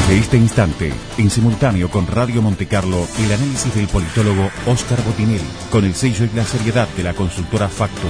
Desde este instante, en simultáneo con Radio Montecarlo, el análisis del politólogo Óscar Botinelli, con el sello y la seriedad de la consultora Factum.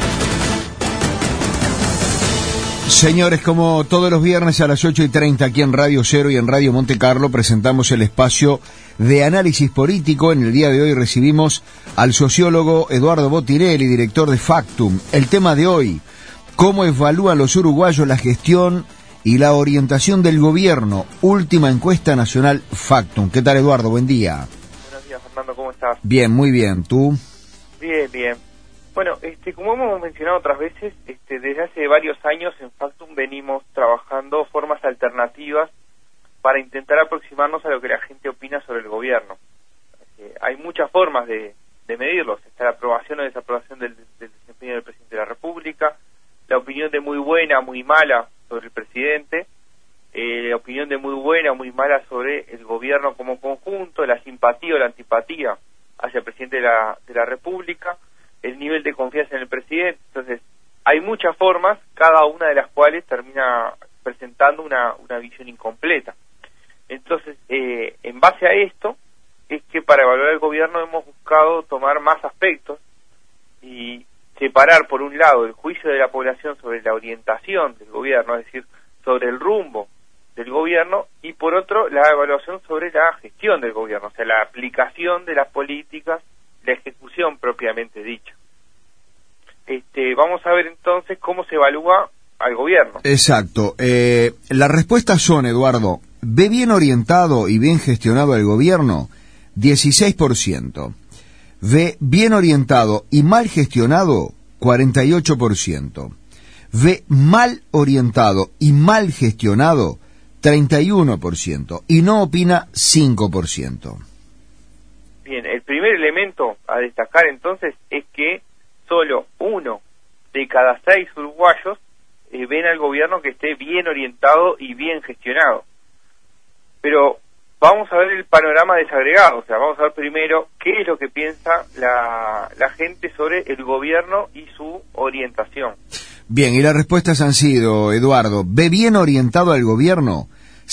Señores, como todos los viernes a las 8:30 aquí en Radio Cero y en Radio Montecarlo presentamos el espacio de análisis político. En el día de hoy recibimos al sociólogo Eduardo Botinelli, director de Factum. El tema de hoy: ¿cómo evalúan los uruguayos la gestión y la orientación del gobierno? Última encuesta nacional Factum. ¿Qué tal, Eduardo? Buen día. Buenos días, Fernando, ¿cómo estás? Bien, muy bien. ¿Tú? Bien, bien. Bueno, como hemos mencionado otras veces, desde hace varios años en Factum venimos trabajando formas alternativas para intentar aproximarnos a lo que la gente opina sobre el gobierno. Hay muchas formas de medirlos. Está la aprobación o desaprobación del desempeño del presidente de la República, la opinión de muy buena, muy mala sobre el presidente, la opinión de muy buena, muy mala sobre el gobierno como conjunto, la simpatía o la antipatía hacia el presidente de la República, el nivel de confianza en el presidente. Entonces, hay muchas formas, cada una de las cuales termina presentando una visión incompleta. Entonces, en base a esto, es que para evaluar el gobierno hemos buscado tomar más aspectos y separar, por un lado, el juicio de la población sobre la orientación del gobierno, es decir, sobre el rumbo del gobierno, y por otro, la evaluación sobre la gestión del gobierno, o sea, la aplicación de las políticas, la ejecución propiamente dicha. Vamos a ver entonces cómo se evalúa al gobierno. Exacto. Las respuestas son, Eduardo: ¿ve bien orientado y bien gestionado el gobierno? 16%. ¿Ve bien orientado y mal gestionado? 48%. ¿Ve mal orientado y mal gestionado? 31%. Y no opina 5%. Bien, el primer elemento a destacar entonces es que solo 1 de cada 6 uruguayos ven al gobierno que esté bien orientado y bien gestionado. Pero vamos a ver el panorama desagregado, o sea, vamos a ver primero qué es lo que piensa la gente sobre el gobierno y su orientación. Bien, y las respuestas han sido, Eduardo: ¿ve bien orientado al gobierno?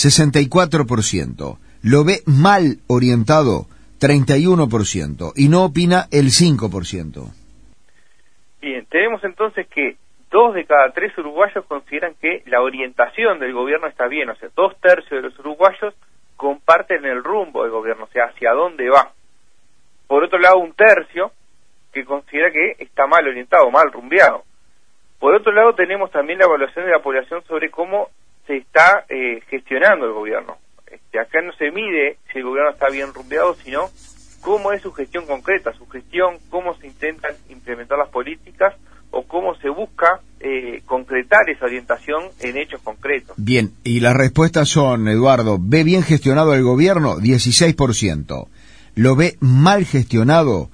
64%. ¿Lo ve mal orientado? 31%. Y no opina el 5%. Bien, tenemos entonces que 2 de cada 3 uruguayos consideran que la orientación del gobierno está bien, o sea, 2/3 de los uruguayos comparten el rumbo del gobierno, o sea, hacia dónde va. Por otro lado, 1/3 que considera que está mal orientado, mal rumbeado. Por otro lado, tenemos también la evaluación de la población sobre cómo se está gestionando el gobierno. Acá no se mide si el gobierno está bien rumbeado, sino cómo es su gestión concreta, cómo se intentan implementar las políticas o cómo se busca concretar esa orientación en hechos concretos. Bien, y las respuestas son, Eduardo: ¿ve bien gestionado el gobierno? 16%. ¿Lo ve mal gestionado?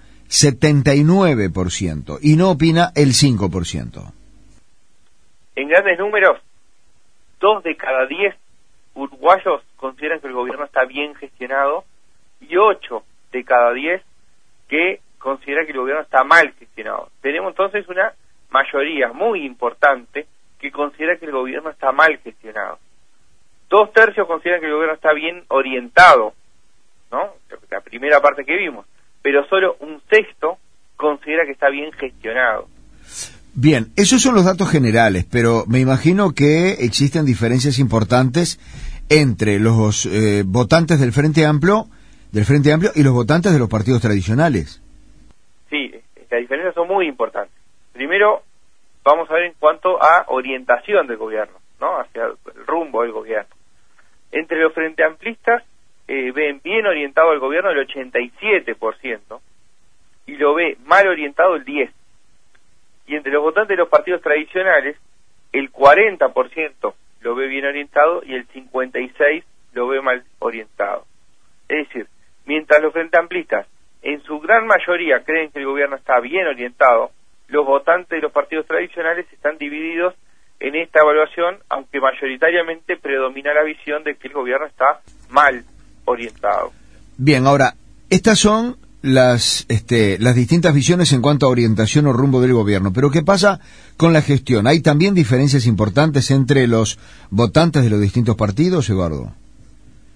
79%. Y no opina el 5%. En grandes números, 2 de cada 10 uruguayos consideran que el gobierno está bien gestionado y 8 de cada 10 que considera que el gobierno está mal gestionado. Tenemos entonces una mayoría muy importante que considera que el gobierno está mal gestionado. 2/3 consideran que el gobierno está bien orientado, ¿no? La primera parte que vimos, pero solo 1/6 considera que está bien gestionado. Bien, esos son los datos generales, pero me imagino que existen diferencias importantes entre los votantes del Frente Amplio y los votantes de los partidos tradicionales. Sí, las diferencias son muy importantes. Primero, vamos a ver en cuanto a orientación del gobierno, ¿no? Hacia el rumbo del gobierno. Entre los frente amplistas ven bien orientado el gobierno el 87% y lo ve mal orientado el 10%. Y entre los votantes de los partidos tradicionales, el 40% lo ve bien orientado y el 56% lo ve mal orientado. Es decir, mientras los frente amplistas en su gran mayoría creen que el gobierno está bien orientado, los votantes de los partidos tradicionales están divididos en esta evaluación, aunque mayoritariamente predomina la visión de que el gobierno está mal orientado. Bien, ahora, estas son las distintas visiones en cuanto a orientación o rumbo del gobierno, pero ¿qué pasa con la gestión? ¿Hay también diferencias importantes entre los votantes de los distintos partidos, Eduardo?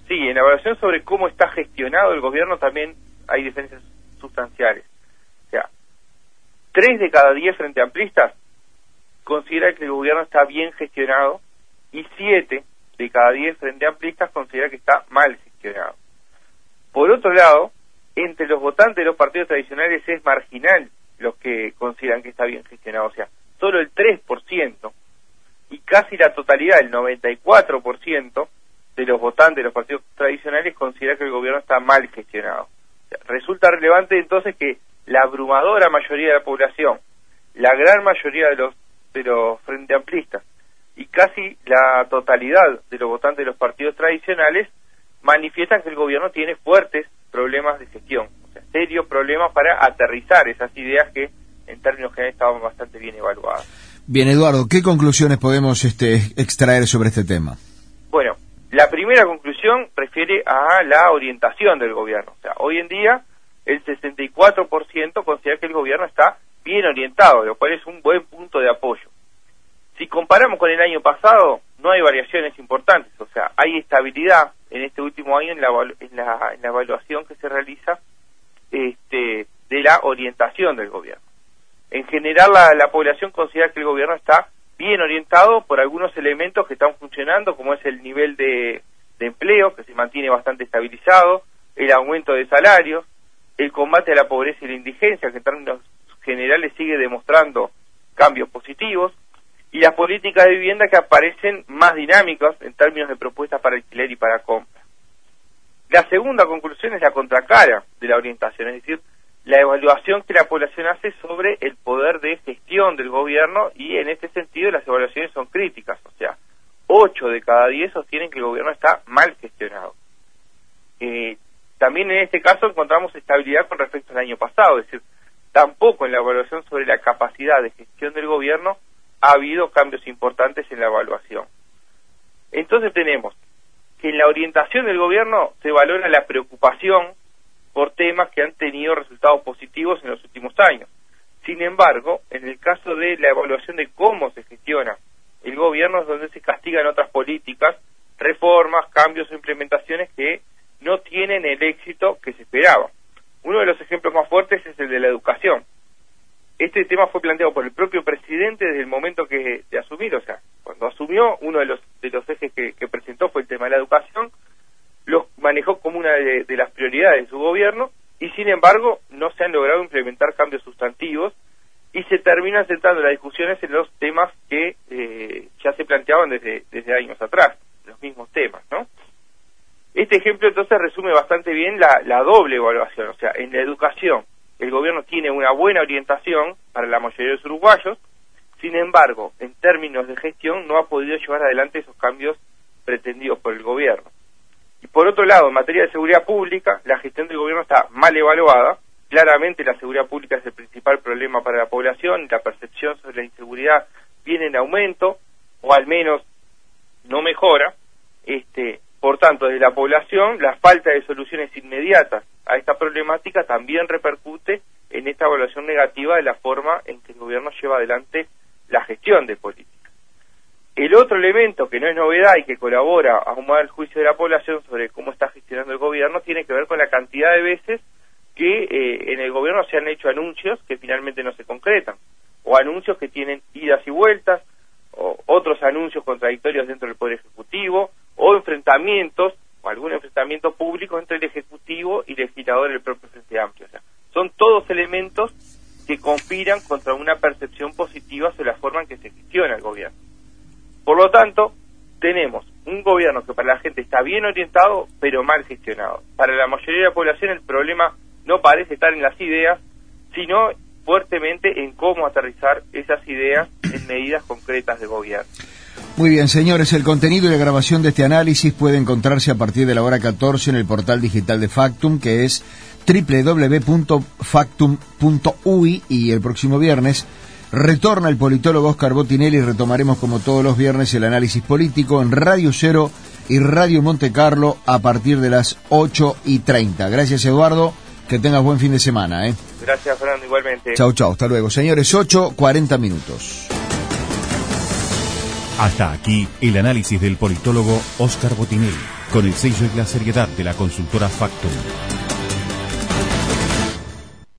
Sí, en la evaluación sobre cómo está gestionado el gobierno también hay diferencias sustanciales. O sea, 3 de cada 10 frente amplistas considera que el gobierno está bien gestionado y 7 de cada 10 frente amplistas considera que está mal gestionado. Por otro lado, entre los votantes de los partidos tradicionales es marginal los que consideran que está bien gestionado, o sea, solo el 3% y casi la totalidad, el 94% de los votantes de los partidos tradicionales considera que el gobierno está mal gestionado. O sea, resulta relevante entonces que la abrumadora mayoría de la población, la gran mayoría de los frente amplistas y casi la totalidad de los votantes de los partidos tradicionales manifiestan que el gobierno tiene fuertes problemas de gestión, o sea, serios problemas para aterrizar esas ideas que en términos generales estaban bastante bien evaluadas. Bien, Eduardo, ¿qué conclusiones podemos extraer sobre este tema? Bueno, la primera conclusión refiere a la orientación del gobierno. O sea, hoy en día el 64% considera que el gobierno está bien orientado, lo cual es un buen punto de apoyo. Si comparamos con el año pasado, no hay variaciones importantes, o sea, hay estabilidad en este último año en la evaluación que se realiza de la orientación del gobierno. En general, la población considera que el gobierno está bien orientado por algunos elementos que están funcionando, como es el nivel de empleo, que se mantiene bastante estabilizado, el aumento de salarios, el combate a la pobreza y la indigencia, que en términos generales sigue demostrando cambios positivos, y las políticas de vivienda que aparecen más dinámicas en términos de propuestas para alquiler y para compra. La segunda conclusión es la contracara de la orientación, es decir, la evaluación que la población hace sobre el poder de gestión del gobierno, y en este sentido las evaluaciones son críticas, o sea, 8 de cada 10 sostienen que el gobierno está mal gestionado. También en este caso encontramos estabilidad con respecto al año pasado, es decir, tampoco en la evaluación sobre la capacidad de gestión del gobierno ha habido cambios importantes en la evaluación. Entonces tenemos que en la orientación del gobierno se valora la preocupación por temas que han tenido resultados positivos en los últimos años. Sin embargo, en el caso de la evaluación de cómo se gestiona el gobierno es donde se castigan otras políticas, reformas, cambios o implementaciones que no tienen el éxito que se esperaba. Uno de los ejemplos más fuertes es el de la educación. Este tema fue planteado por el propio presidente desde el momento de asumir, o sea, cuando asumió, uno de los ejes que presentó fue el tema de la educación, lo manejó como una de las prioridades de su gobierno, y sin embargo no se han logrado implementar cambios sustantivos, y se terminan centrando las discusiones en los temas que ya se planteaban desde años atrás, los mismos temas, ¿no? Este ejemplo entonces resume bastante bien la doble evaluación, o sea, en la educación el gobierno tiene una buena orientación para la mayoría de los uruguayos, sin embargo, en términos de gestión no ha podido llevar adelante esos cambios pretendidos por el gobierno. Y por otro lado, en materia de seguridad pública, la gestión del gobierno está mal evaluada. Claramente la seguridad pública es el principal problema para la población, y la percepción sobre la inseguridad viene en aumento, o al menos no mejora. Por tanto, desde la población, la falta de soluciones inmediatas a esta problemática también repercute en esta evaluación negativa de la forma en que el gobierno lleva adelante la gestión de política. El otro elemento que no es novedad y que colabora a ahumar el juicio de la población sobre cómo está gestionando el gobierno tiene que ver con la cantidad de veces que en el gobierno se han hecho anuncios que finalmente no se concretan, o anuncios que tienen idas y vueltas, o otros anuncios contradictorios dentro del Poder Ejecutivo, o enfrentamientos, o algún enfrentamiento público entre el Ejecutivo y legislador del propio Frente Amplio. O sea, son todos elementos que conspiran contra una percepción positiva sobre la forma en que se gestiona el gobierno. Por lo tanto, tenemos un gobierno que para la gente está bien orientado, pero mal gestionado. Para la mayoría de la población el problema no parece estar en las ideas, sino fuertemente en cómo aterrizar esas ideas en medidas concretas de gobierno. Muy bien, señores, el contenido y la grabación de este análisis puede encontrarse a partir de la hora 14 en el portal digital de Factum, que es www.factum.uy, y el próximo viernes retorna el politólogo Oscar Botinelli y retomaremos como todos los viernes el análisis político en Radio Cero y Radio Monte Carlo a partir de las 8:30. Gracias, Eduardo, que tengas buen fin de semana. Gracias, Fernando, igualmente. Chau, hasta luego. Señores, 8:40 minutos. Hasta aquí el análisis del politólogo Oscar Botinelli. con el sello y la seriedad de la consultora Factum.